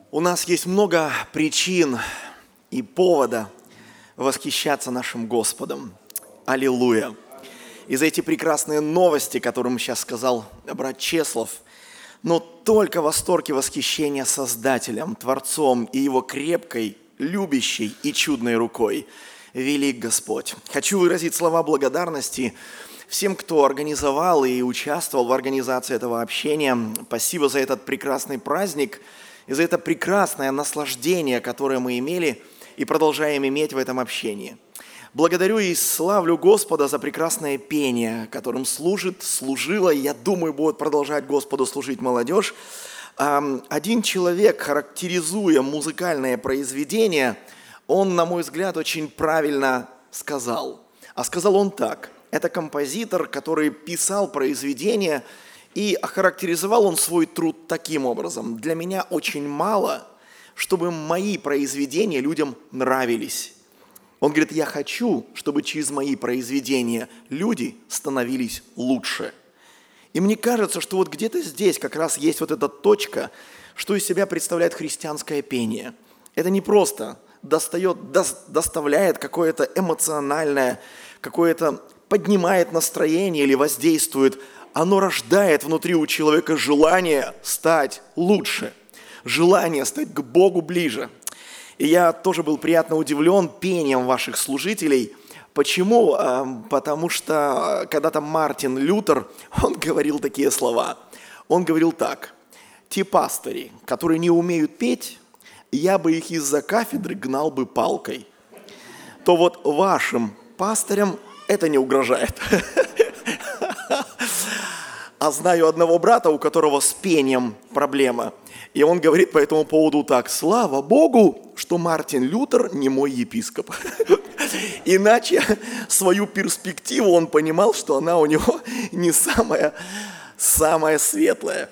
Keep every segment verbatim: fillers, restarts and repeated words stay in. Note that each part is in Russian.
У нас есть много причин и повода восхищаться нашим Господом. Аллилуйя! И за эти прекрасные новости, которые сейчас сказал брат Чеслов, но только восторг и восхищение Создателем, Творцом и Его крепкой, любящей и чудной рукой. Велик Господь! Хочу выразить слова благодарности всем, кто организовал и участвовал в организации этого общения. Спасибо за этот прекрасный праздник и за это прекрасное наслаждение, которое мы имели и продолжаем иметь в этом общении. Благодарю и славлю Господа за прекрасное пение, которым служит, служила, и я думаю, будет продолжать Господу служить молодежь. Один человек, характеризуя музыкальное произведение, он, на мой взгляд, очень правильно сказал. А сказал он так: это композитор, который писал произведение, и охарактеризовал он свой труд таким образом: для меня очень мало, чтобы мои произведения людям нравились. Он говорит: я хочу, чтобы через мои произведения люди становились лучше. И мне кажется, что вот где-то здесь как раз есть вот эта точка, что из себя представляет христианское пение. Это не просто достает, до, доставляет какое-то эмоциональное, какое-то поднимает настроение или воздействует. Оно рождает внутри у человека желание стать лучше, желание стать к Богу ближе. И я тоже был приятно удивлен пением ваших служителей. Почему? Потому что когда-то Мартин Лютер, он говорил такие слова. Он говорил так: те пастыри, которые не умеют петь, я бы их из-за кафедры гнал бы палкой. То вот вашим пастырям это не угрожает. А знаю одного брата, у которого с пением проблема. И он говорит по этому поводу так: слава Богу, что Мартин Лютер не мой епископ. Иначе свою перспективу он понимал, что она у него не самая, самая светлая.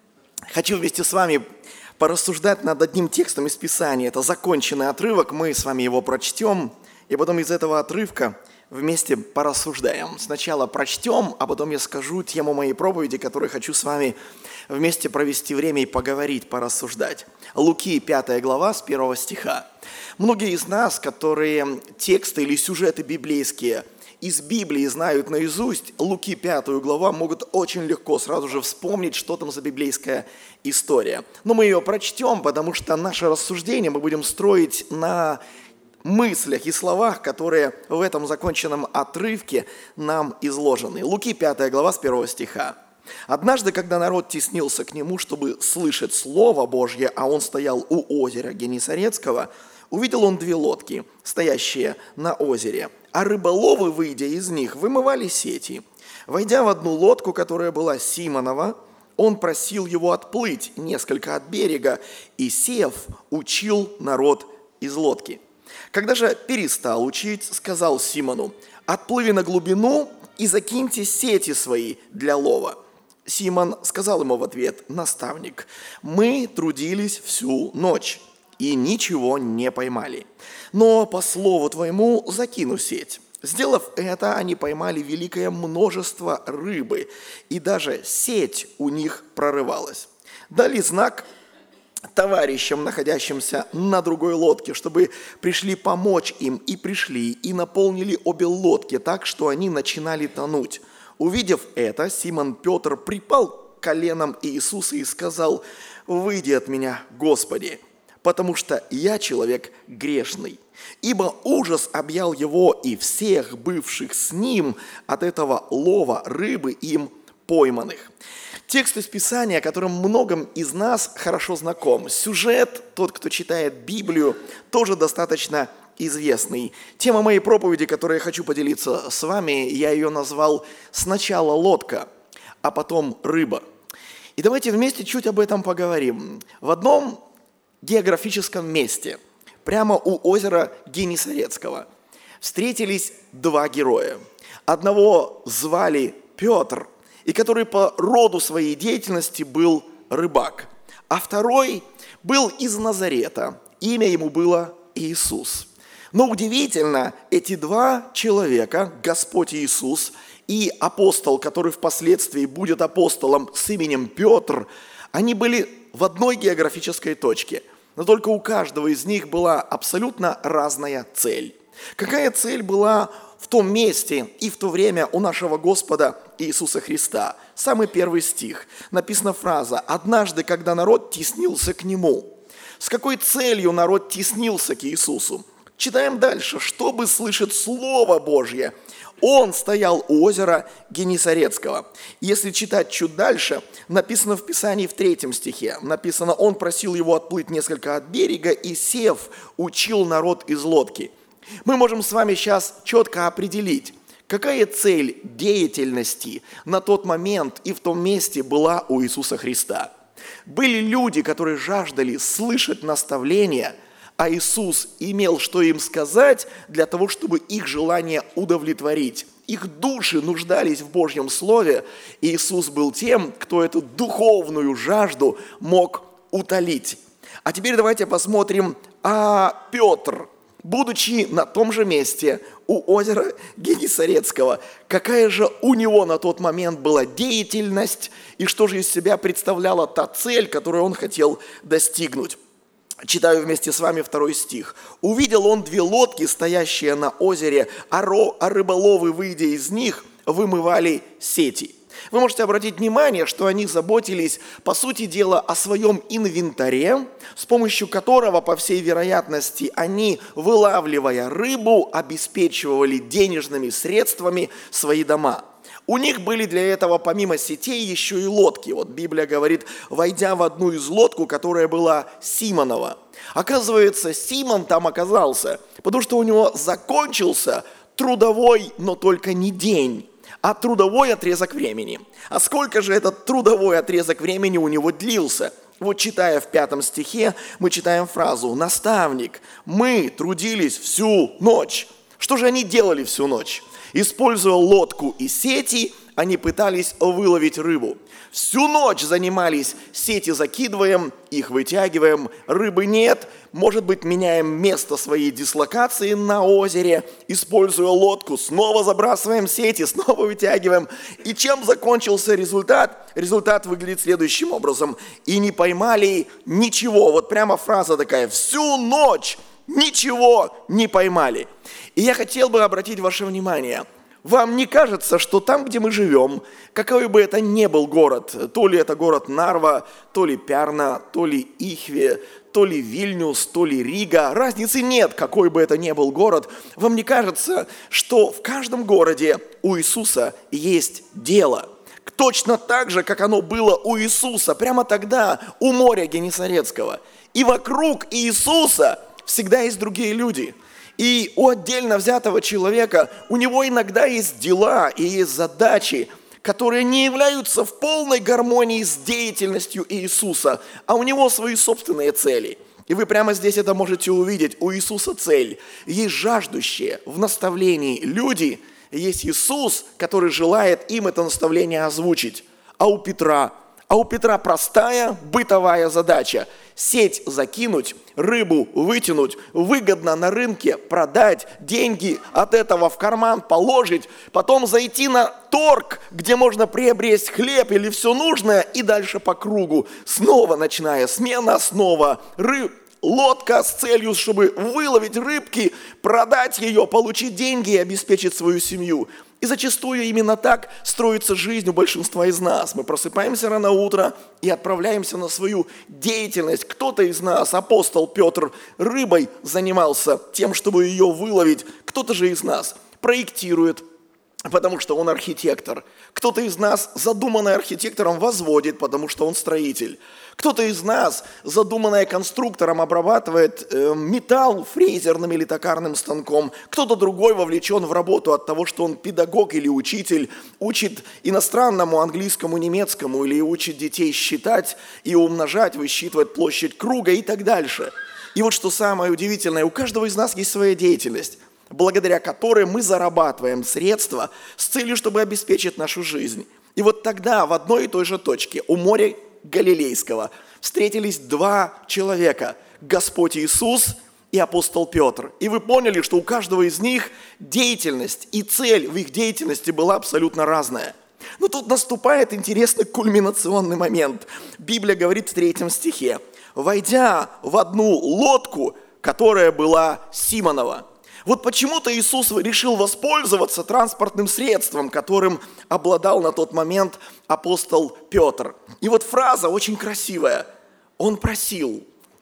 Хочу вместе с вами порассуждать над одним текстом из Писания. Это законченный отрывок, мы с вами его прочтем, и потом из этого отрывка вместе порассуждаем. Сначала прочтем, а потом я скажу тему моей проповеди, которую хочу с вами вместе провести время и поговорить, порассуждать. Луки, пятая глава, с первого стиха. Многие из нас, которые тексты или сюжеты библейские из Библии знают наизусть, Луки, пятую главу, могут очень легко сразу же вспомнить, что там за библейская история. Но мы ее прочтем, потому что наше рассуждение мы будем строить на мыслях и словах, которые в этом законченном отрывке нам изложены. Луки, пятая глава, с первого стиха. «Однажды, когда народ теснился к нему, чтобы слышать Слово Божье, а он стоял у озера Генесарецкого, увидел он две лодки, стоящие на озере, а рыболовы, выйдя из них, вымывали сети. Войдя в одну лодку, которая была Симонова, он просил его отплыть несколько от берега и, сев, учил народ из лодки. Когда же перестал учить, сказал Симону: отплыви на глубину и закиньте сети свои для лова. Симон сказал ему в ответ: наставник, мы трудились всю ночь и ничего не поймали. Но по слову твоему закину сеть. Сделав это, они поймали великое множество рыбы, и даже сеть у них прорывалась. Дали знак товарищам, находящимся на другой лодке, чтобы пришли помочь им, и пришли, и наполнили обе лодки так, что они начинали тонуть. Увидев это, Симон Петр припал к коленам Иисуса и сказал: «Выйди от меня, Господи, потому что я человек грешный». Ибо ужас объял его и всех бывших с ним от этого лова рыбы им пойманных. Текст из Писания, которым многим из нас хорошо знаком. Сюжет, тот, кто читает Библию, тоже достаточно известный. Тема моей проповеди, которую я хочу поделиться с вами, я ее назвал «Сначала лодка, а потом рыба». И давайте вместе чуть об этом поговорим. В одном географическом месте, прямо у озера Генесарецкого, встретились два героя. Одного звали Петр, и который по роду своей деятельности был рыбак. А второй был из Назарета, имя ему было Иисус. Но удивительно, эти два человека, Господь Иисус и апостол, который впоследствии будет апостолом с именем Петр, они были в одной географической точке. но только у каждого из них была абсолютно разная цель. Какая цель была в том месте и в то время у нашего Господа Иисуса Христа? Самый первый стих. Написана фраза «Однажды, когда народ теснился к Нему». С какой целью народ теснился к Иисусу? Читаем дальше. «Чтобы слышать Слово Божье, Он стоял у озера Генесарецкого». Если читать чуть дальше, написано в Писании в третьем стихе. Написано, он просил его отплыть несколько от берега и, сев, учил народ из лодки. Мы можем с вами сейчас четко определить, какая цель деятельности на тот момент и в том месте была у Иисуса Христа. Были люди, которые жаждали слышать наставления, а Иисус имел что им сказать для того, чтобы их желание удовлетворить. Их души нуждались в Божьем Слове, и Иисус был тем, кто эту духовную жажду мог утолить. А теперь давайте посмотрим, а Петр, будучи на том же месте у озера Генесарецкого, какая же у него на тот момент была деятельность и что же из себя представляла та цель, которую он хотел достигнуть. Читаю вместе с вами второй стих. «Увидел он две лодки, стоящие на озере, а, ро, а рыболовы, выйдя из них, вымывали сети». Вы можете обратить внимание, что они заботились, по сути дела, о своем инвентаре, с помощью которого, по всей вероятности, они, вылавливая рыбу, обеспечивали денежными средствами свои дома. У них были для этого, помимо сетей, еще и лодки. Вот Библия говорит, войдя в одну из лодку, которая была Симонова. Оказывается, Симон там оказался, потому что у него закончился трудовой, но только не день, а трудовой отрезок времени. А сколько же этот трудовой отрезок времени у него длился? Вот читая в пятом стихе, мы читаем фразу «Наставник, мы трудились всю ночь». Что же они делали всю ночь? Используя лодку и сети, они пытались выловить рыбу. Всю ночь занимались, сети закидываем, их вытягиваем, рыбы нет. Может быть, меняем место своей дислокации на озере, используя лодку, снова забрасываем сети, снова вытягиваем. И чем закончился результат? Результат выглядит следующим образом. И не поймали ничего. Вот прямо фраза такая. Всю ночь ничего не поймали. И я хотел бы обратить ваше внимание. Вам не кажется, что там, где мы живем, какой бы это ни был город, то ли это город Нарва, то ли Пярна, то ли Ихве, то ли Вильнюс, то ли Рига, разницы нет, какой бы это ни был город, вам не кажется, что в каждом городе у Иисуса есть дело? Точно так же, как оно было у Иисуса, прямо тогда у моря Генесарецкого. И вокруг Иисуса всегда есть другие люди. И у отдельно взятого человека, у него иногда есть дела и есть задачи, которые не являются в полной гармонии с деятельностью Иисуса, а у него свои собственные цели. И вы прямо здесь это можете увидеть. У Иисуса цель. Есть жаждущие в наставлении люди, есть Иисус, который желает им это наставление озвучить. А у Петра А у Петра простая бытовая задача – сеть закинуть, рыбу вытянуть, выгодно на рынке продать, деньги от этого в карман положить, потом зайти на торг, где можно приобрести хлеб или все нужное, и дальше по кругу. Снова ночная смена, снова рыб. Лодка с целью, чтобы выловить рыбки, продать ее, получить деньги и обеспечить свою семью. И зачастую именно так строится жизнь у большинства из нас. Мы просыпаемся рано утром и отправляемся на свою деятельность. Кто-то из нас, апостол Петр, рыбой занимался тем, чтобы ее выловить. Кто-то же из нас проектирует, потому что он архитектор. Кто-то из нас, задуманный архитектором, возводит, потому что он строитель. Кто-то из нас, задуманный конструктором, обрабатывает э, металл фрезерным или токарным станком. Кто-то другой вовлечен в работу от того, что он педагог или учитель, учит иностранному, английскому, немецкому, или учит детей считать и умножать, высчитывать площадь круга и так дальше. И вот что самое удивительное, у каждого из нас есть своя деятельность, благодаря которой мы зарабатываем средства с целью, чтобы обеспечить нашу жизнь. И вот тогда в одной и той же точке, у моря Галилейского, встретились два человека – Господь Иисус и апостол Петр. И вы поняли, что у каждого из них деятельность и цель в их деятельности была абсолютно разная. Но тут наступает интересный кульминационный момент. Библия говорит в третьем стихе: войдя в одну лодку, которая была Симонова. Вот почему-то Иисус решил воспользоваться транспортным средством, которым обладал на тот момент апостол Петр. И вот фраза очень красивая. Он просил.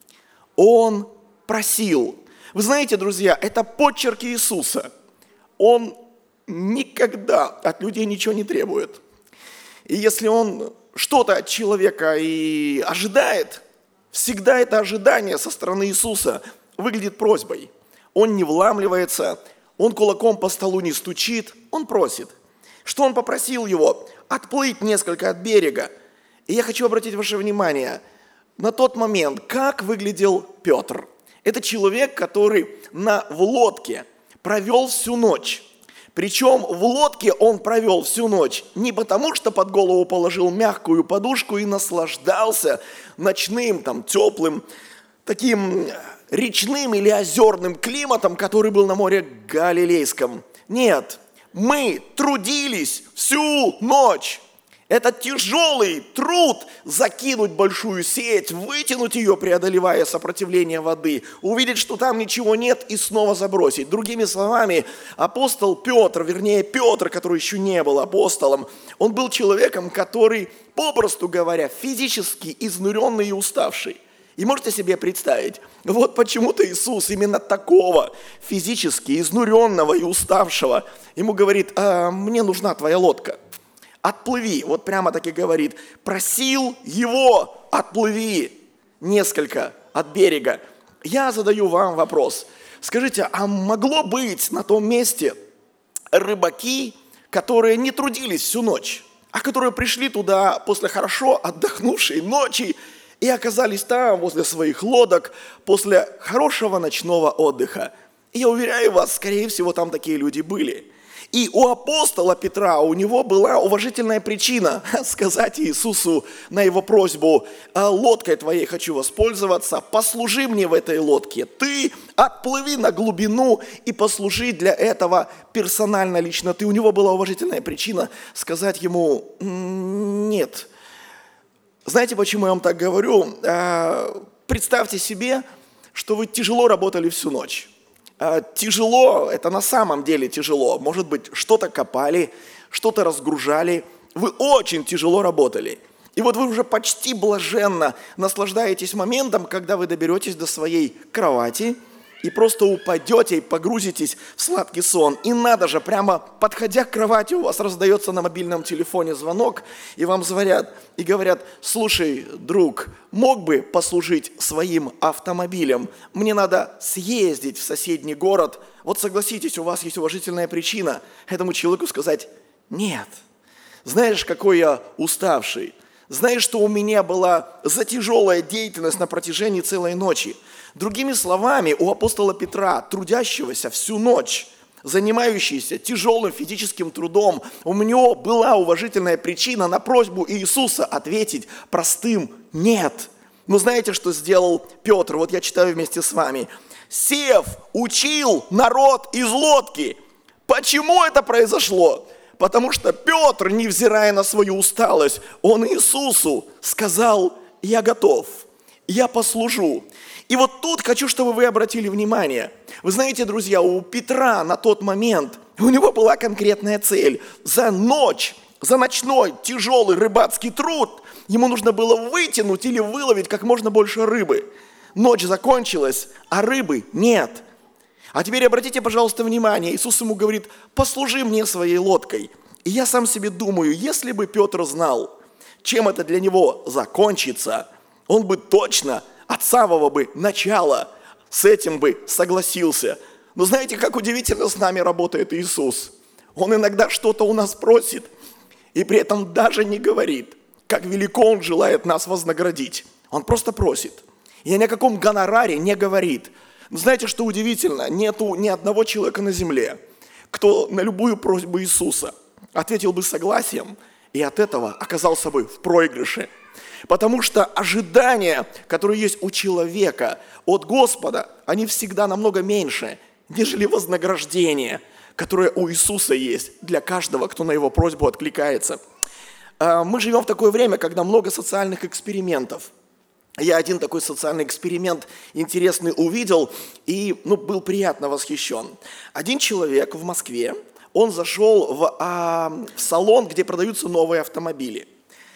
Он просил. Вы знаете, друзья, это почерк Иисуса. Он никогда от людей ничего не требует. И если он что-то от человека и ожидает, всегда это ожидание со стороны Иисуса выглядит просьбой. Он не вламливается, он кулаком по столу не стучит, он просит. Что он попросил его? Отплыть несколько от берега. И я хочу обратить ваше внимание на тот момент, как выглядел Петр. Это человек, который на, в лодке провел всю ночь. Причем в лодке он провел всю ночь не потому, что под голову положил мягкую подушку и наслаждался ночным, там, теплым, таким речным или озерным климатом, который был на море Галилейском. Нет, мы трудились всю ночь. Это тяжелый труд закинуть большую сеть, вытянуть ее, преодолевая сопротивление воды, увидеть, что там ничего нет, и снова забросить. Другими словами, апостол Петр, вернее Петр, который еще не был апостолом, он был человеком, который, попросту говоря, физически изнуренный и уставший. И можете себе представить, вот почему-то Иисус именно такого физически изнуренного и уставшего ему говорит: а, мне нужна твоя лодка. Отплыви, вот прямо таки говорит, просил его, отплыви несколько от берега. Я задаю вам вопрос. Скажите, а могло быть на том месте рыбаки, которые не трудились всю ночь, а которые пришли туда после хорошо отдохнувшей ночи и оказались там возле своих лодок после хорошего ночного отдыха? И я уверяю вас, скорее всего, там такие люди были. И у апостола Петра, у него была уважительная причина сказать Иисусу на его просьбу: лодкой твоей хочу воспользоваться, послужи мне в этой лодке. Ты отплыви на глубину и послужи для этого персонально, лично ты. У него была уважительная причина сказать ему: нет. Знаете, почему я вам так говорю? Представьте себе, что вы тяжело работали всю ночь. Тяжело, это на самом деле тяжело. Может быть, что-то копали, что-то разгружали. Вы очень тяжело работали. И вот вы уже почти блаженно наслаждаетесь моментом, когда вы доберетесь до своей кровати и просто упадете и погрузитесь в сладкий сон. И надо же, прямо подходя к кровати, у вас раздается на мобильном телефоне звонок, и вам звонят и говорят: слушай, друг, мог бы послужить своим автомобилем? Мне надо съездить в соседний город. Вот согласитесь, у вас есть уважительная причина этому человеку сказать: нет. Знаешь, какой я уставший. Знаешь, что у меня была за тяжелая деятельность на протяжении целой ночи. Другими словами, у апостола Петра, трудящегося всю ночь, занимающийся тяжелым физическим трудом, у него была уважительная причина на просьбу Иисуса ответить простым «нет». Но знаете, что сделал Петр? Вот я читаю вместе с вами. «Сев, учил народ из лодки». Почему это произошло? Потому что Петр, невзирая на свою усталость, он Иисусу сказал: «Я готов, я послужу». И вот тут хочу, чтобы вы обратили внимание. Вы знаете, друзья, у Петра на тот момент, у него была конкретная цель. За ночь, за ночной тяжелый рыбацкий труд ему нужно было вытянуть или выловить как можно больше рыбы. Ночь закончилась, а рыбы нет. А теперь обратите, пожалуйста, внимание. Иисус ему говорит: послужи мне своей лодкой. И я сам себе думаю, если бы Петр знал, чем это для него закончится, он бы точно от самого бы начала с этим бы согласился. Но знаете, как удивительно с нами работает Иисус? Он иногда что-то у нас просит, и при этом даже не говорит, как велико Он желает нас вознаградить. Он просто просит. И ни о каком гонораре не говорит. Но знаете, что удивительно? Нету ни одного человека на земле, кто на любую просьбу Иисуса ответил бы согласием, и от этого оказался бы в проигрыше. Потому что ожидания, которые есть у человека от Господа, они всегда намного меньше, нежели вознаграждение, которое у Иисуса есть для каждого, кто на Его просьбу откликается. Мы живем в такое время, когда много социальных экспериментов. Я один такой социальный эксперимент интересный увидел и ну, был приятно восхищен. Один человек в Москве, он зашел в, а, в салон, где продаются новые автомобили.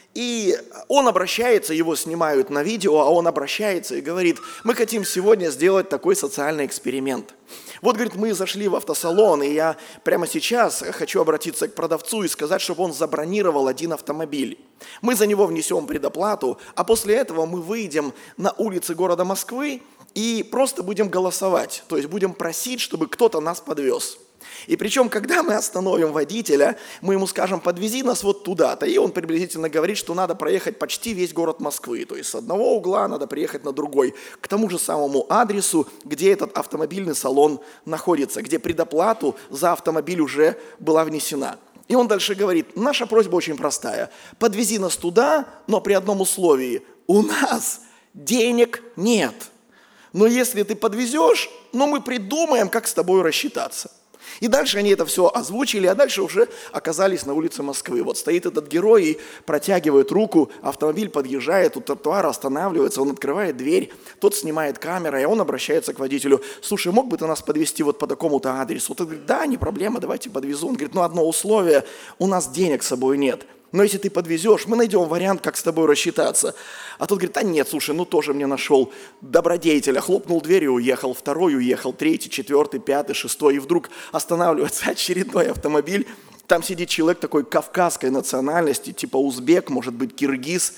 И он обращается, его снимают на видео, а он обращается и говорит: мы хотим сегодня сделать такой социальный эксперимент. Вот, говорит, мы зашли в автосалон, и я прямо сейчас хочу обратиться к продавцу и сказать, чтобы он забронировал один автомобиль. Мы за него внесем предоплату, а после этого мы выйдем на улицы города Москвы и просто будем голосовать, то есть будем просить, чтобы кто-то нас подвез. И причем, когда мы остановим водителя, мы ему скажем: подвези нас вот туда-то. И он приблизительно говорит, что надо проехать почти весь город Москвы. То есть с одного угла надо приехать на другой, к тому же самому адресу, где этот автомобильный салон находится, где предоплату за автомобиль уже была внесена. И он дальше говорит: наша просьба очень простая. Подвези нас туда, но при одном условии. У нас денег нет. Но если ты подвезешь, ну мы придумаем, как с тобой рассчитаться. И дальше они это все озвучили, а дальше уже оказались на улице Москвы. Вот стоит этот герой и протягивает руку, автомобиль подъезжает, у тротуара останавливается, он открывает дверь, тот снимает камеру, и он обращается к водителю: слушай, мог бы ты нас подвезти вот по такому-то адресу? Тот говорит: да, не проблема, давайте подвезу. Он говорит: ну одно условие, у нас денег с собой нет. Но если ты подвезешь, мы найдем вариант, как с тобой рассчитаться. А тот говорит: а нет, слушай, ну тоже мне нашел добродетеля. Хлопнул дверью, уехал, второй уехал, третий, четвертый, пятый, шестой. И вдруг останавливается очередной автомобиль. Там сидит человек такой кавказской национальности, типа узбек, может быть, киргиз.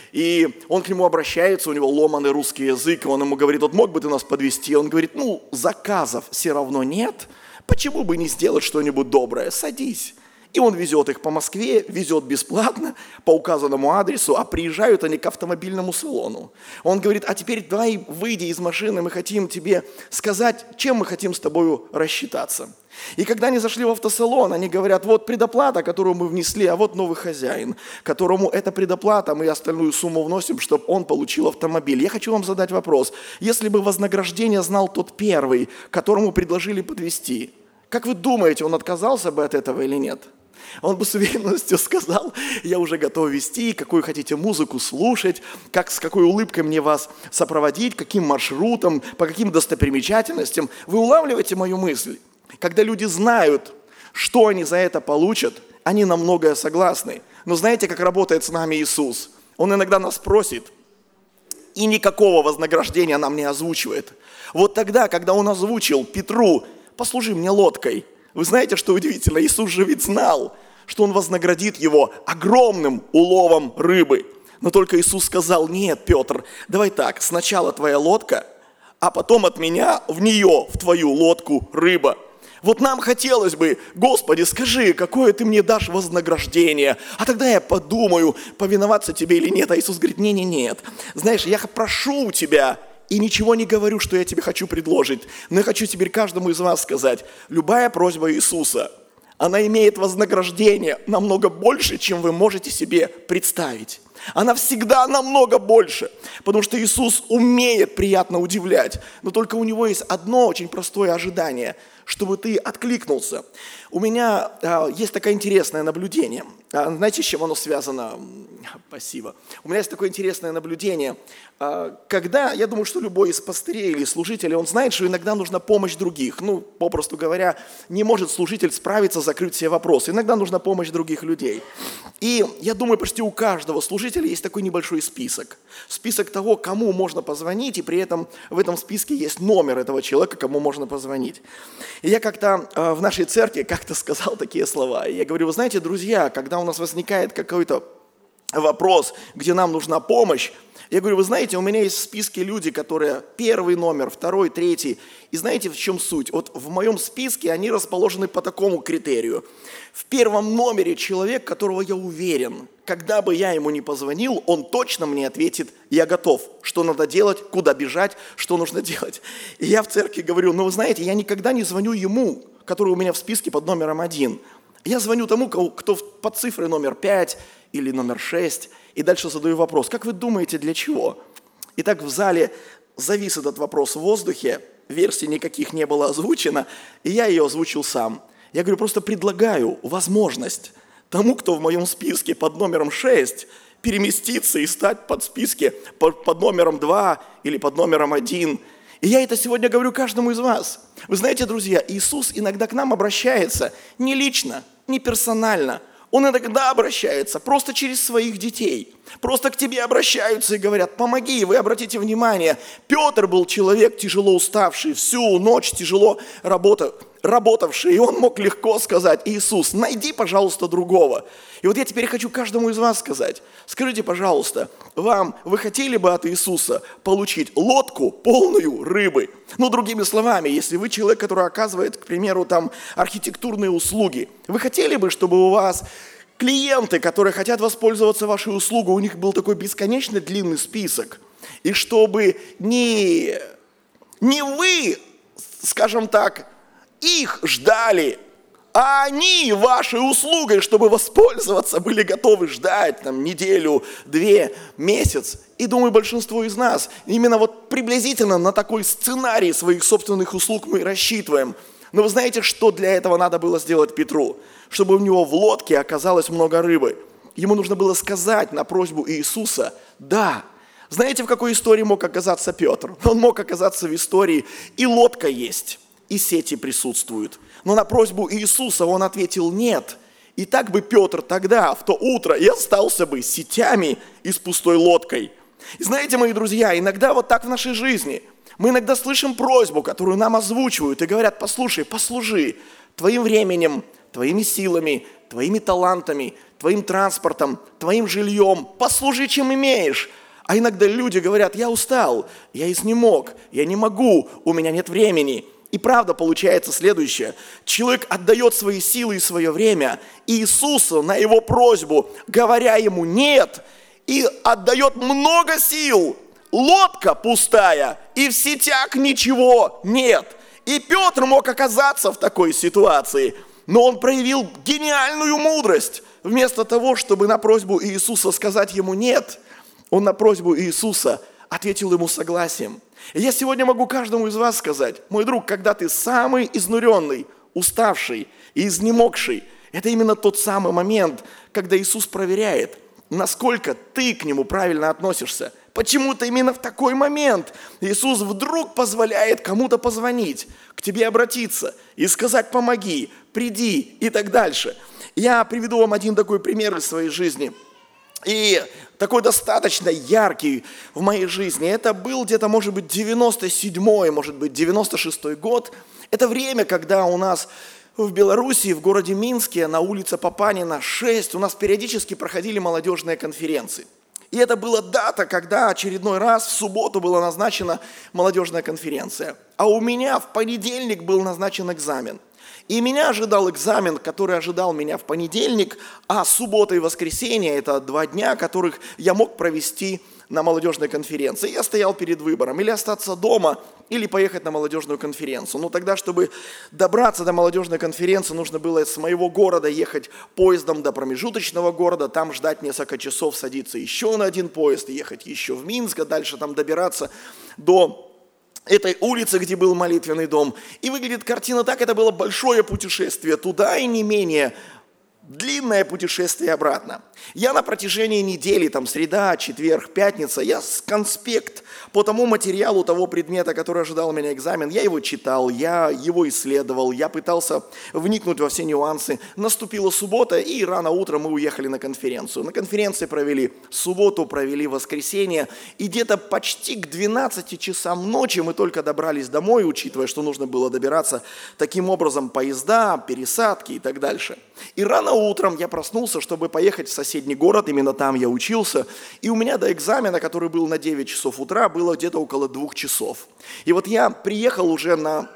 И он к нему обращается, у него ломаный русский язык. И он ему говорит: вот мог бы ты нас подвезти? Он говорит: ну, заказов все равно нет. Почему бы не сделать что-нибудь доброе? Садись. И он везет их по Москве, везет бесплатно по указанному адресу, а приезжают они к автомобильному салону. Он говорит: а теперь давай выйди из машины, мы хотим тебе сказать, чем мы хотим с тобой рассчитаться. И когда они зашли в автосалон, они говорят: вот предоплата, которую мы внесли, а вот новый хозяин, которому эта предоплата, мы остальную сумму вносим, чтобы он получил автомобиль. Я хочу вам задать вопрос. Если бы вознаграждение знал тот первый, которому предложили подвезти, как вы думаете, он отказался бы от этого или нет? Он бы с уверенностью сказал: я уже готов вести, какую хотите музыку слушать, как, с какой улыбкой мне вас сопроводить, каким маршрутом, по каким достопримечательностям. Вы улавливаете мою мысль? Когда люди знают, что они за это получат, они на многое согласны. Но знаете, как работает с нами Иисус? Он иногда нас просит, и никакого вознаграждения нам не озвучивает. Вот тогда, когда Он озвучил Петру: послужи мне лодкой. Вы знаете, что удивительно? Иисус же ведь знал, что Он вознаградит его огромным уловом рыбы. Но только Иисус сказал: нет, Петр, давай так, сначала твоя лодка, а потом от меня в нее, в твою лодку, рыба. Вот нам хотелось бы: Господи, скажи, какое ты мне дашь вознаграждение, а тогда я подумаю, повиноваться тебе или нет. А Иисус говорит: не-не-нет, знаешь, я прошу у тебя, и ничего не говорю, что я тебе хочу предложить. Но я хочу теперь каждому из вас сказать: любая просьба Иисуса, она имеет вознаграждение намного больше, чем вы можете себе представить. Она всегда намного больше, потому что Иисус умеет приятно удивлять. Но только у Него есть одно очень простое ожидание, чтобы ты откликнулся. У меня а, есть такое интересное наблюдение. А, знаете, с чем оно связано? Спасибо. У меня есть такое интересное наблюдение. А, когда, я думаю, что любой из пастырей или служителей, он знает, что иногда нужна помощь других. Ну, попросту говоря, не может служитель справиться, закрыть все вопросы. Иногда нужна помощь других людей. И я думаю, почти у каждого служителя есть такой небольшой список. Список того, кому можно позвонить, и при этом в этом списке есть номер этого человека, кому можно позвонить. И я как-то э, в нашей церкви как-то сказал такие слова. И я говорю: вы знаете, друзья, когда у нас возникает какой-то вопрос, где нам нужна помощь, я говорю: вы знаете, у меня есть в списке люди, которые первый номер, второй, третий. И знаете, в чем суть? Вот в моем списке они расположены по такому критерию. В первом номере человек, которого я уверен, когда бы я ему не позвонил, он точно мне ответит: я готов, что надо делать, куда бежать, что нужно делать. И я в церкви говорю: ну вы знаете, я никогда не звоню ему, который у меня в списке под номером один. Я звоню тому, кто под цифрой номер пять или номер шесть, и дальше задаю вопрос: как вы думаете, для чего? И так в зале завис этот вопрос в воздухе, версий никаких не было озвучено, и я ее озвучил сам. Я говорю: просто предлагаю возможность тому, кто в моем списке под номером шесть, переместиться и стать под списке под, под номером два или под номером один. И я это сегодня говорю каждому из вас. Вы знаете, друзья, Иисус иногда к нам обращается не лично, не персонально. Он иногда обращается просто через своих детей. Просто к тебе обращаются и говорят: помоги. Вы обратите внимание, Петр был человек тяжело уставший, всю ночь тяжело работа, работавший. И он мог легко сказать: Иисус, найди, пожалуйста, другого. И вот я теперь хочу каждому из вас сказать: скажите, пожалуйста, вам, вы хотели бы от Иисуса получить лодку, полную рыбы? Ну, другими словами, если вы человек, который оказывает, к примеру, там архитектурные услуги, вы хотели бы, чтобы у вас клиенты, которые хотят воспользоваться вашей услугой, у них был такой бесконечно длинный список, и чтобы не, не вы, скажем так, их ждали, а они вашей услугой, чтобы воспользоваться, были готовы ждать там неделю, две, месяц. И думаю, большинство из нас именно вот приблизительно на такой сценарий своих собственных услуг мы рассчитываем. Но вы знаете, что для этого надо было сделать Петру? Чтобы у него в лодке оказалось много рыбы. Ему нужно было сказать на просьбу Иисуса «да». Знаете, в какой истории мог оказаться Петр? Он мог оказаться в истории «и лодка есть, и сети присутствуют». Но на просьбу Иисуса он ответил «нет». И так бы Петр тогда, в то утро, и остался бы с сетями и с пустой лодкой. И знаете, мои друзья, иногда вот так в нашей жизни. Мы иногда слышим просьбу, которую нам озвучивают, и говорят: послушай, послужи твоим временем, твоими силами, твоими талантами, твоим транспортом, твоим жильем, послужи, чем имеешь. А иногда люди говорят: я устал, я изнемог, я не могу, у меня нет времени. И правда получается следующее. Человек отдает свои силы и свое время Иисусу на его просьбу, говоря ему «нет», и отдает много сил. Лодка пустая, и в сетях ничего нет. И Петр мог оказаться в такой ситуации, но он проявил гениальную мудрость. Вместо того, чтобы на просьбу Иисуса сказать ему «нет», он на просьбу Иисуса ответил ему согласием. И я сегодня могу каждому из вас сказать: мой друг, когда ты самый изнуренный, уставший и изнемогший, это именно тот самый момент, когда Иисус проверяет, насколько ты к Нему правильно относишься. Почему-то именно в такой момент Иисус вдруг позволяет кому-то позвонить, к тебе обратиться и сказать «помоги», «приди» и так дальше. Я приведу вам один такой пример из своей жизни. И такой достаточно яркий в моей жизни. Это был где-то, может быть, девяносто седьмой, может быть, девяносто шестой год. Это время, когда у нас в Белоруссии, в городе Минске, на улице Папанина, шесть, у нас периодически проходили молодежные конференции. И это была дата, когда очередной раз в субботу была назначена молодежная конференция. А у меня в понедельник был назначен экзамен. И меня ожидал экзамен, который ожидал меня в понедельник, а суббота и воскресенье – это два дня, которых я мог провести на молодежной конференции. Я стоял перед выбором: или остаться дома, или поехать на молодежную конференцию. Но тогда, чтобы добраться до молодежной конференции, нужно было с моего города ехать поездом до промежуточного города, там ждать несколько часов, садиться еще на один поезд, ехать еще в Минск, а дальше там добираться до этой улицы, где был молитвенный дом. И выглядит картина так: это было большое путешествие туда и не менее длинное путешествие обратно. Я на протяжении недели, там среда, четверг, пятница, я с конспект по тому материалу того предмета, который ожидал меня экзамен, я его читал, я его исследовал, я пытался вникнуть во все нюансы. Наступила суббота, и рано утром мы уехали на конференцию. На конференции провели субботу, провели воскресенье, и где-то почти к двенадцати часам ночи мы только добрались домой, учитывая, что нужно было добираться таким образом: поезда, пересадки и так дальше. И рано утром я проснулся, чтобы поехать в соседний город, именно там я учился, и у меня до экзамена, который был на девять часов утра, было где-то около двух часов. И вот я приехал уже на,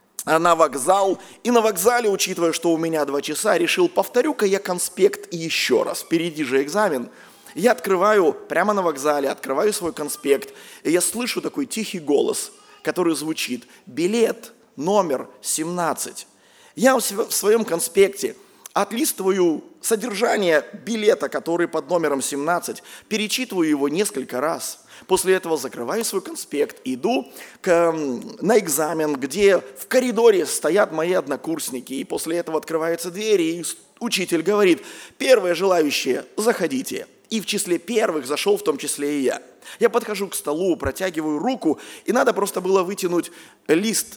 на вокзал, и на вокзале, учитывая, что у меня два часа, решил: повторю-ка я конспект еще раз, впереди же экзамен. Я открываю, прямо на вокзале, открываю свой конспект, и я слышу такой тихий голос, который звучит: билет номер семнадцать. Я в своем конспекте отлистываю содержание билета, который под номером семнадцать, перечитываю его несколько раз. После этого закрываю свой конспект, иду к, на экзамен, где в коридоре стоят мои однокурсники. И после этого открываются двери, и учитель говорит: первые желающие, заходите. И в числе первых зашел в том числе и я. Я подхожу к столу, протягиваю руку, и надо просто было вытянуть лист,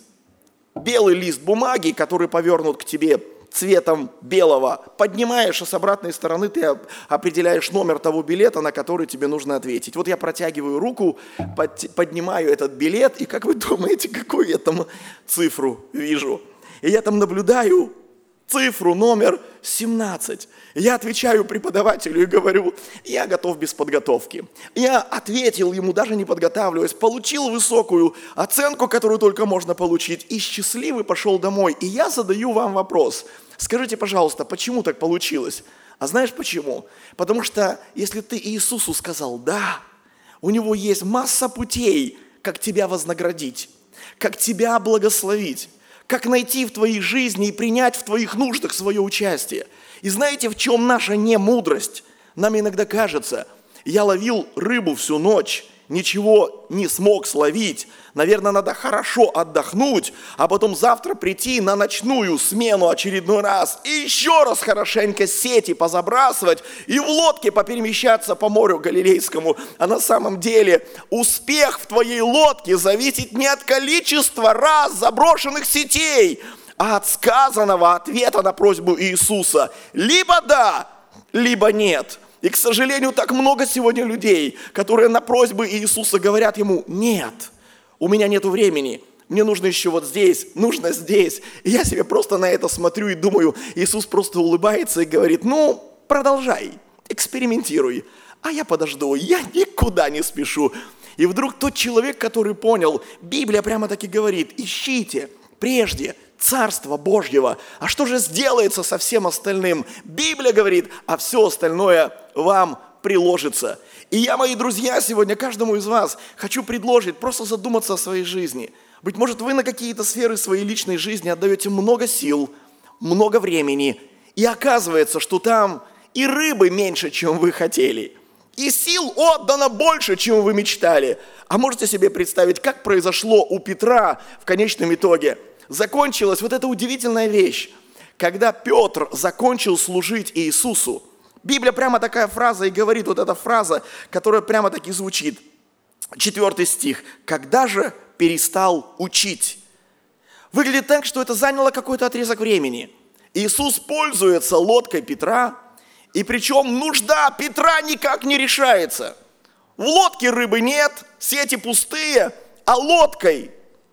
белый лист бумаги, который повернут к тебе цветом белого. Поднимаешь, а с обратной стороны ты определяешь номер того билета, на который тебе нужно ответить. Вот я протягиваю руку, под, поднимаю этот билет, и как вы думаете, какую я там цифру вижу? И я там наблюдаю цифру, номер семнадцать. Я отвечаю преподавателю и говорю, я готов без подготовки. Я ответил ему, даже не подготавливаясь, получил высокую оценку, которую только можно получить, и счастливый пошел домой. И я задаю вам вопрос. Скажите, пожалуйста, почему так получилось? А знаешь почему? Потому что если ты Иисусу сказал «да», у Него есть масса путей, как тебя вознаградить, как тебя благословить, как найти в твоей жизни и принять в твоих нуждах свое участие. И знаете, в чем наша немудрость? Нам иногда кажется, я ловил рыбу всю ночь, ничего не смог словить. Наверное, надо хорошо отдохнуть, а потом завтра прийти на ночную смену очередной раз и еще раз хорошенько сети позабрасывать и в лодке поперемещаться по морю Галилейскому. А на самом деле успех в твоей лодке зависит не от количества раз заброшенных сетей, а от сказанного ответа на просьбу Иисуса. Либо да, либо нет. И, к сожалению, так много сегодня людей, которые на просьбы Иисуса говорят Ему «нет». У меня нет времени, мне нужно еще вот здесь, нужно здесь. И я себе просто на это смотрю и думаю, Иисус просто улыбается и говорит, ну, продолжай, экспериментируй. А я подожду, я никуда не спешу. И вдруг тот человек, который понял, Библия прямо таки говорит, ищите прежде Царство Божьего. А что же сделается со всем остальным? Библия говорит, а все остальное вам приложится. И я, мои друзья, сегодня каждому из вас хочу предложить просто задуматься о своей жизни. Быть может, вы на какие-то сферы своей личной жизни отдаете много сил, много времени, и оказывается, что там и рыбы меньше, чем вы хотели, и сил отдано больше, чем вы мечтали. А можете себе представить, как произошло у Петра в конечном итоге? Закончилась вот эта удивительная вещь, когда Петр закончил служить Иисусу. Библия прямо такая фраза и говорит, вот эта фраза, которая прямо так и звучит. Четвертый стих. «Когда же перестал учить?» Выглядит так, что это заняло какой-то отрезок времени. Иисус пользуется лодкой Петра, и причем нужда Петра никак не решается. В лодке рыбы нет, сети пустые, а лодкой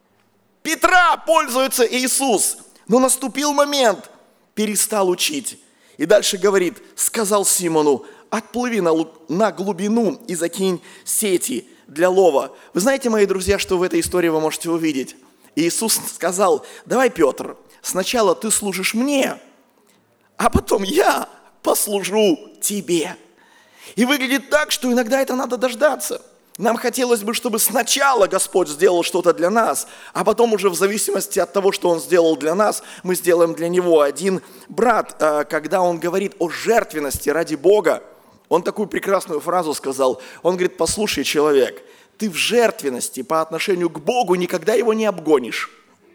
Петра пользуется Иисус. Но наступил момент, перестал учить. И дальше говорит, сказал Симону, отплыви на, на глубину и закинь сети для лова. Вы знаете, мои друзья, что в этой истории вы можете увидеть? Иисус сказал, давай, Петр, сначала ты служишь мне, а потом я послужу тебе. И выглядит так, что иногда это надо дождаться. Нам хотелось бы, чтобы сначала Господь сделал что-то для нас, а потом уже в зависимости от того, что Он сделал для нас, мы сделаем для Него. Один брат, когда он говорит о жертвенности ради Бога, он такую прекрасную фразу сказал. Он говорит, послушай, человек, ты в жертвенности по отношению к Богу никогда Его не обгонишь.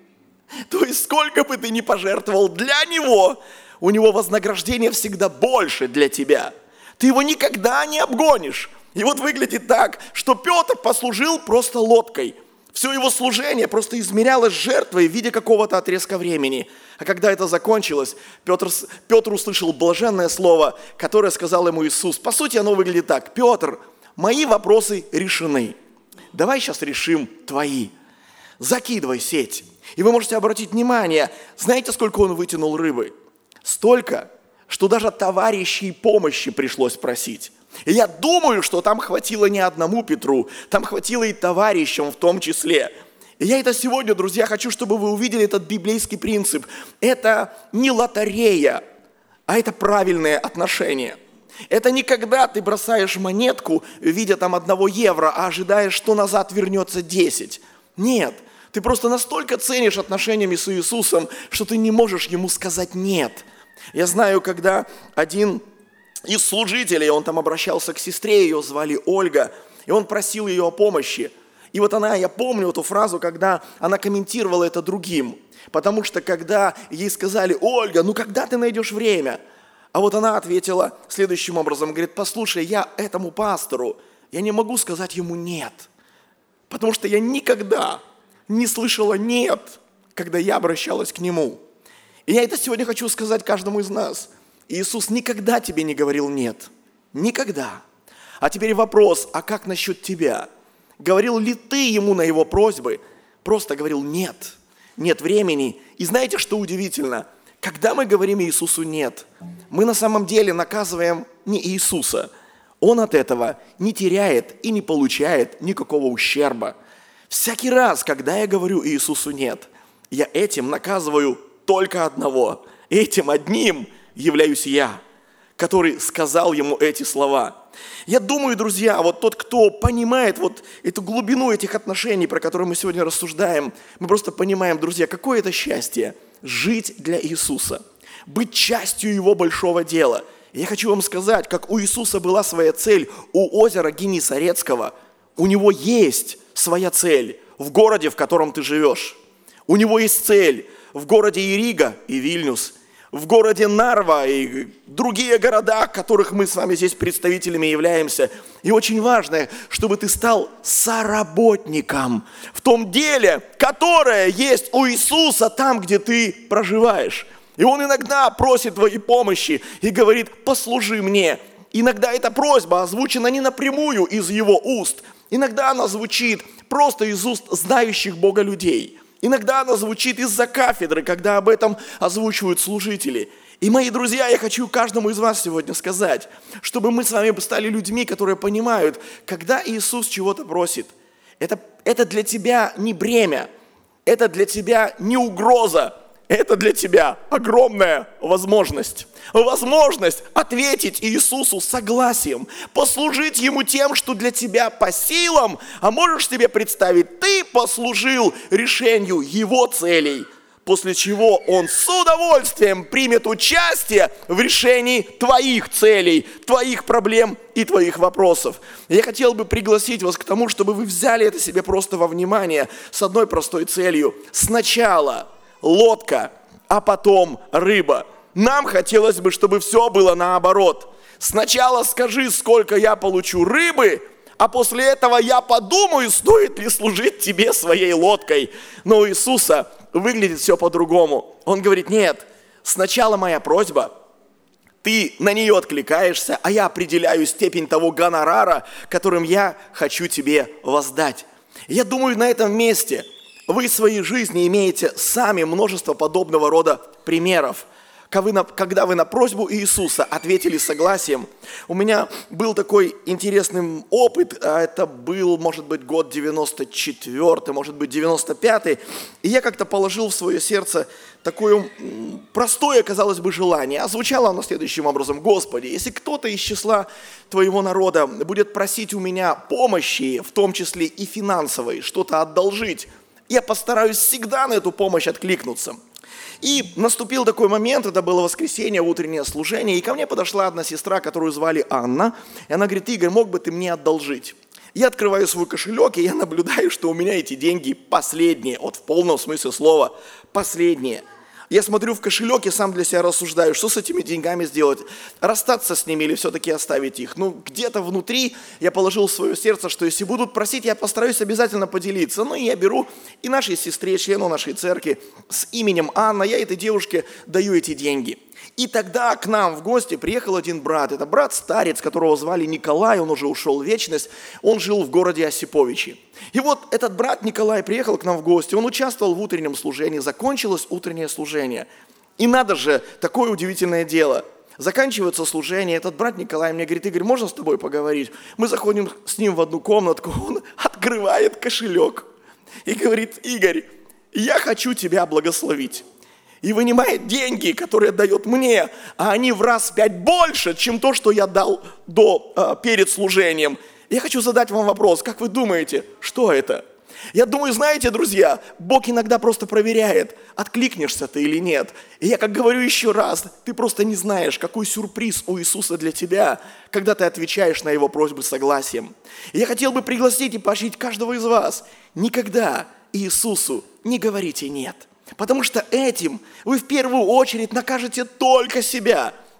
То есть сколько бы ты ни пожертвовал для Него, у Него вознаграждение всегда больше для тебя. Ты Его никогда не обгонишь. И вот выглядит так, что Петр послужил просто лодкой. Все его служение просто измерялось жертвой в виде какого-то отрезка времени. А когда это закончилось, Петр, Петр услышал блаженное слово, которое сказал ему Иисус. По сути, оно выглядит так. Петр, мои вопросы решены. Давай сейчас решим твои. Закидывай сеть. И вы можете обратить внимание, знаете, сколько он вытянул рыбы? Столько, что даже товарищей помощи пришлось просить. И я думаю, что там хватило не одному Петру, там хватило и товарищам в том числе. И я это сегодня, друзья, хочу, чтобы вы увидели этот библейский принцип. Это не лотерея, а это правильное отношение. Это не когда ты бросаешь монетку, видя там одного евро, а ожидаешь, что назад вернется десять. Нет, ты просто настолько ценишь отношениями с Иисусом, что ты не можешь Ему сказать «нет». Я знаю, когда один из служителей, он там обращался к сестре, ее звали Ольга, и он просил ее о помощи. И вот она, я помню эту фразу, когда она комментировала это другим. Потому что когда ей сказали, Ольга, ну когда ты найдешь время? А вот она ответила следующим образом, говорит: послушай, я этому пастору, я не могу сказать ему «нет», потому что я никогда не слышала «нет», когда я обращалась к нему. И я это сегодня хочу сказать каждому из нас. Иисус никогда тебе не говорил «нет». Никогда. А теперь вопрос, а как насчет тебя? Говорил ли ты ему на его просьбы? Просто говорил «нет». Нет времени. И знаете, что удивительно? Когда мы говорим Иисусу «нет», мы на самом деле наказываем не Иисуса. Он от этого не теряет и не получает никакого ущерба. Всякий раз, когда я говорю Иисусу «нет», я этим наказываю только одного. Этим одним являюсь я, который сказал ему эти слова. Я думаю, друзья, вот тот, кто понимает вот эту глубину этих отношений, про которые мы сегодня рассуждаем, мы просто понимаем, друзья, какое это счастье жить для Иисуса, быть частью Его большого дела. И я хочу вам сказать, как у Иисуса была своя цель у озера Генесарецкого, у Него есть своя цель в городе, в котором ты живешь. У Него есть цель в городе Ирига и Вильнюс, в городе Нарва и другие города, которых мы с вами здесь представителями являемся. И очень важно, чтобы ты стал соработником в том деле, которое есть у Иисуса там, где ты проживаешь. И Он иногда просит твоей помощи и говорит: послужи мне. Иногда эта просьба озвучена не напрямую из Его уст. Иногда она звучит просто из уст знающих Бога людей. Иногда она звучит из-за кафедры, когда об этом озвучивают служители. И, мои друзья, я хочу каждому из вас сегодня сказать, чтобы мы с вами стали людьми, которые понимают, когда Иисус чего-то просит, это, это для тебя не бремя, это для тебя не угроза, это для тебя огромная возможность. Возможность ответить Иисусу согласием, послужить Ему тем, что для тебя по силам, а можешь себе представить, ты послужил решению Его целей, после чего Он с удовольствием примет участие в решении твоих целей, твоих проблем и твоих вопросов. Я хотел бы пригласить вас к тому, чтобы вы взяли это себе просто во внимание с одной простой целью. Сначала лодка, а потом рыба. Нам хотелось бы, чтобы все было наоборот. Сначала скажи, сколько я получу рыбы, а после этого я подумаю, стоит ли служить тебе своей лодкой. Но у Иисуса выглядит все по-другому. Он говорит: нет, сначала моя просьба, ты на нее откликаешься, а я определяю степень того гонорара, которым я хочу тебе воздать. Я думаю, на этом месте вы в своей жизни имеете сами множество подобного рода примеров. Когда вы на просьбу Иисуса ответили согласием. У меня был такой интересный опыт, это был, может быть, год девяносто четвёртый, может быть, девяносто пятый, и я как-то положил в свое сердце такое простое, казалось бы, желание. А звучало оно следующим образом: Господи, если кто-то из числа Твоего народа будет просить у меня помощи, в том числе и финансовой, что-то одолжить, я постараюсь всегда на эту помощь откликнуться. И наступил такой момент, это было воскресенье, утреннее служение, и ко мне подошла одна сестра, которую звали Анна, и она говорит: Игорь, мог бы ты мне одолжить? Я открываю свой кошелек, и я наблюдаю, что у меня эти деньги последние, вот в полном смысле слова, последние. Я смотрю в кошелек и сам для себя рассуждаю, что с этими деньгами сделать, расстаться с ними или все-таки оставить их. Ну, где-то внутри я положил в свое сердце, что если будут просить, я постараюсь обязательно поделиться. Ну, и я беру и нашей сестре, члену нашей церкви с именем Анна, я этой девушке даю эти деньги. И тогда к нам в гости приехал один брат. Это брат-старец, которого звали Николай, он уже ушел в вечность. Он жил в городе Осиповичи. И вот этот брат Николай приехал к нам в гости, он участвовал в утреннем служении, закончилось утреннее служение. И надо же, такое удивительное дело. Заканчивается служение, этот брат Николай мне говорит: Игорь, можно с тобой поговорить? Мы заходим с ним в одну комнатку, он открывает кошелек и говорит: Игорь, я хочу тебя благословить. И вынимает деньги, которые дает мне, а они в раз пять больше, чем то, что я дал до, э, перед служением. Я хочу задать вам вопрос, как вы думаете, что это? Я думаю, знаете, друзья, Бог иногда просто проверяет, откликнешься ты или нет. И я как говорю еще раз, ты просто не знаешь, какой сюрприз у Иисуса для тебя, когда ты отвечаешь на Его просьбы согласием. И я хотел бы пригласить и поощрить каждого из вас: никогда Иисусу не говорите «нет». Потому что этим вы в первую очередь накажете только себя.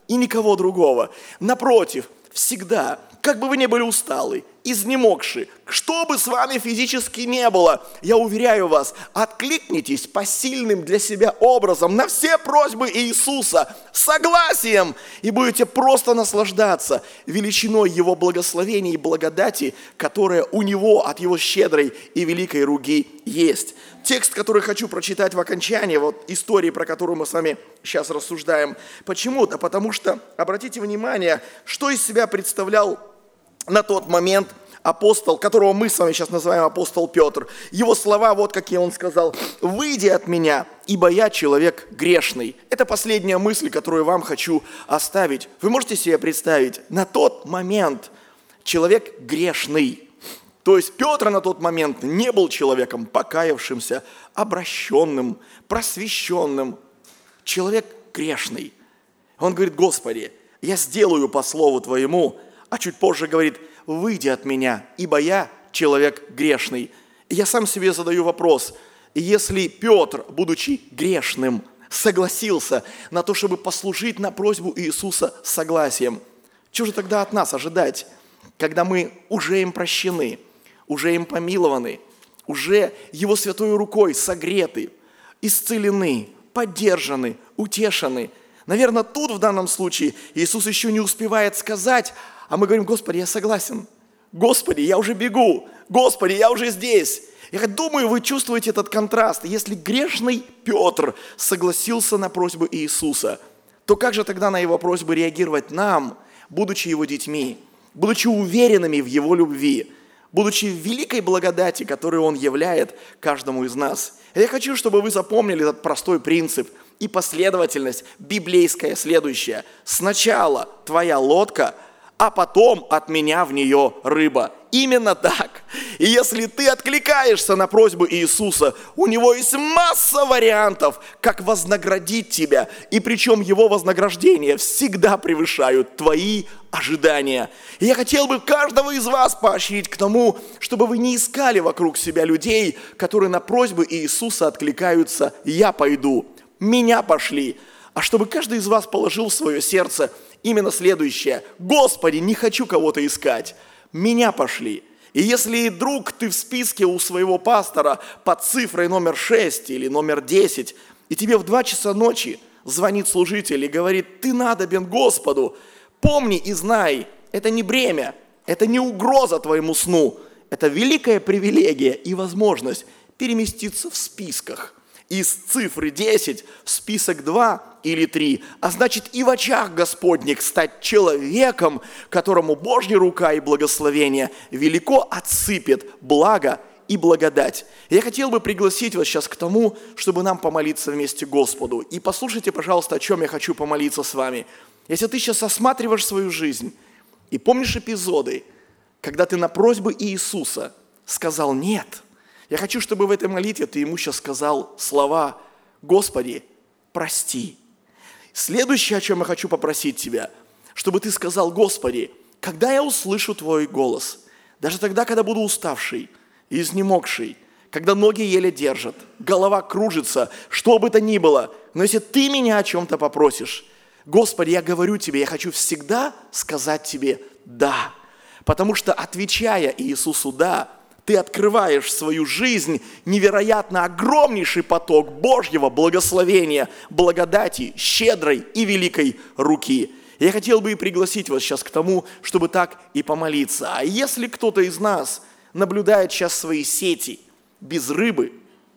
и никого другого. Напротив, всегда, как бы вы ни были усталы, изнемогши, что бы с вами физически не было, я уверяю вас, откликнитесь посильным для себя образом на все просьбы Иисуса, согласием, и будете просто наслаждаться величиной Его благословения и благодати, которая у Него от Его щедрой и великой руки есть. Текст, который хочу прочитать в окончании, вот истории, про которую мы с вами сейчас рассуждаем. Почему? Да потому что, обратите внимание, что из себя представлял на тот момент апостол, которого мы с вами сейчас называем апостол Петр. Его слова, вот какие он сказал: «Выйди от меня, ибо я человек грешный». Это последняя мысль, которую вам хочу оставить. Вы можете себе представить, на тот момент человек грешный. То есть Петр на тот момент не был человеком покаявшимся, обращенным, просвещенным. Человек грешный. Он говорит: «Господи, я сделаю по слову Твоему», а чуть позже говорит: «Выйди от меня, ибо я человек грешный». И я сам себе задаю вопрос: если Петр, будучи грешным, согласился на то, чтобы послужить на просьбу Иисуса согласием, что же тогда от нас ожидать, когда мы уже им прощены, уже им помилованы, уже Его святой рукой согреты, исцелены, поддержаны, утешены? Наверное, тут в данном случае Иисус еще не успевает сказать, а мы говорим: «Господи, я согласен. Господи, я уже бегу. Господи, я уже здесь». Я думаю, вы чувствуете этот контраст. Если грешный Петр согласился на просьбу Иисуса, то как же тогда на Его просьбы реагировать нам, будучи Его детьми, будучи уверенными в Его любви, будучи в великой благодати, которую Он являет каждому из нас? Я хочу, чтобы вы запомнили этот простой принцип и последовательность библейская следующая. Сначала твоя лодка, а потом от меня в нее рыба. Именно так. И если ты откликаешься на просьбу Иисуса, у Него есть масса вариантов, как вознаградить тебя. И причем Его вознаграждения всегда превышают твои ожидания. И я хотел бы каждого из вас поощрить к тому, чтобы вы не искали вокруг себя людей, которые на просьбы Иисуса откликаются: «Я пойду, меня пошли». А чтобы каждый из вас положил в свое сердце именно следующее: «Господи, не хочу кого-то искать, меня пошли». И если, друг, ты в списке у своего пастора под цифрой номер шесть или номер десять, и тебе в два часа ночи звонит служитель и говорит: «Ты надобен Господу», помни и знай, это не бремя, это не угроза твоему сну, это великая привилегия и возможность переместиться в списках из цифры десять в список два или три, а значит и в очах Господних стать человеком, которому Божья рука и благословение велико отсыпет благо и благодать. Я хотел бы пригласить вас сейчас к тому, чтобы нам помолиться вместе Господу. И послушайте, пожалуйста, о чем я хочу помолиться с вами. Если ты сейчас осматриваешь свою жизнь и помнишь эпизоды, когда ты на просьбы Иисуса сказал «нет», я хочу, чтобы в этой молитве ты ему сейчас сказал слова: «Господи, прости». Следующее, о чем я хочу попросить тебя, чтобы ты сказал: «Господи, когда я услышу Твой голос, даже тогда, когда буду уставший, изнемогший, когда ноги еле держат, голова кружится, что бы то ни было, но если Ты меня о чем-то попросишь, Господи, я говорю Тебе, я хочу всегда сказать Тебе «да». Потому что, отвечая Иисусу «да», ты открываешь в свою жизнь невероятно огромнейший поток Божьего благословения, благодати, щедрой и великой руки. Я хотел бы и пригласить вас сейчас к тому, чтобы так и помолиться. А если кто-то из нас наблюдает сейчас свои сети без рыбы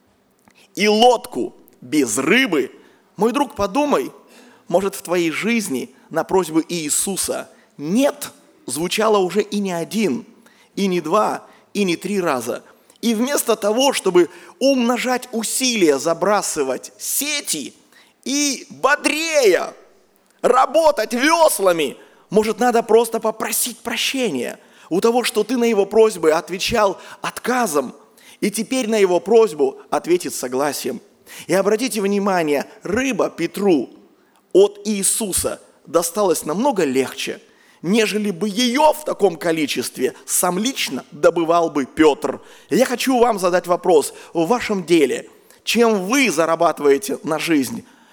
и лодку без рыбы, мой друг, подумай, может, в твоей жизни на просьбу Иисуса «нет» звучало уже и не один, и не два, и не три раза. И вместо того, чтобы умножать усилия, забрасывать сети и бодрее работать веслами, может, надо просто попросить прощения у того, что ты на его просьбы отвечал отказом, и теперь на его просьбу ответит согласием. И обратите внимание, рыба Петру от Иисуса досталась намного легче, нежели бы ее в таком количестве сам лично добывал бы Петр. Я хочу вам задать вопрос. В вашем деле, чем вы зарабатываете на жизнь?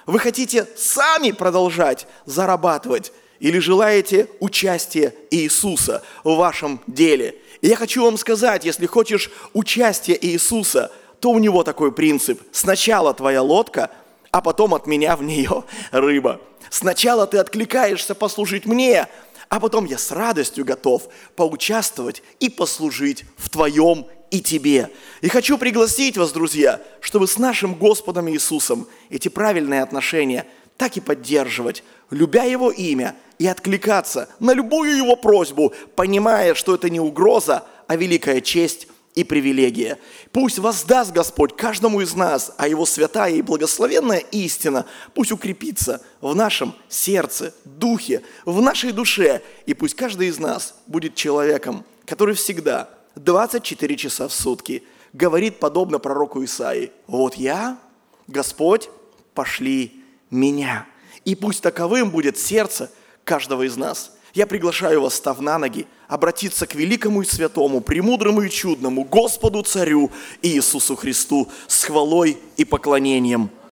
Вы хотите сами продолжать зарабатывать или желаете участия Иисуса в вашем деле? И я хочу вам сказать, если хочешь участия Иисуса, то у него такой принцип. Сначала твоя лодка, а потом от меня в нее рыба. Сначала ты откликаешься послужить мне, а потом я с радостью готов поучаствовать и послужить в твоем и тебе. И хочу пригласить вас, друзья, чтобы с нашим Господом Иисусом эти правильные отношения так и поддерживать, любя Его имя и откликаться на любую Его просьбу, понимая, что это не угроза, а великая честь и привилегия. Пусть воздаст Господь каждому из нас, а Его святая и благословенная истина пусть укрепится в нашем сердце, духе, в нашей душе. И пусть каждый из нас будет человеком, который всегда, двадцать четыре часа в сутки, говорит подобно пророку Исаии: «Вот я, Господь, пошли меня». И пусть таковым будет сердце каждого из нас. Я приглашаю вас, став на ноги, обратиться к великому и святому, премудрому и чудному Господу Царю Иисусу Христу с хвалой и поклонением.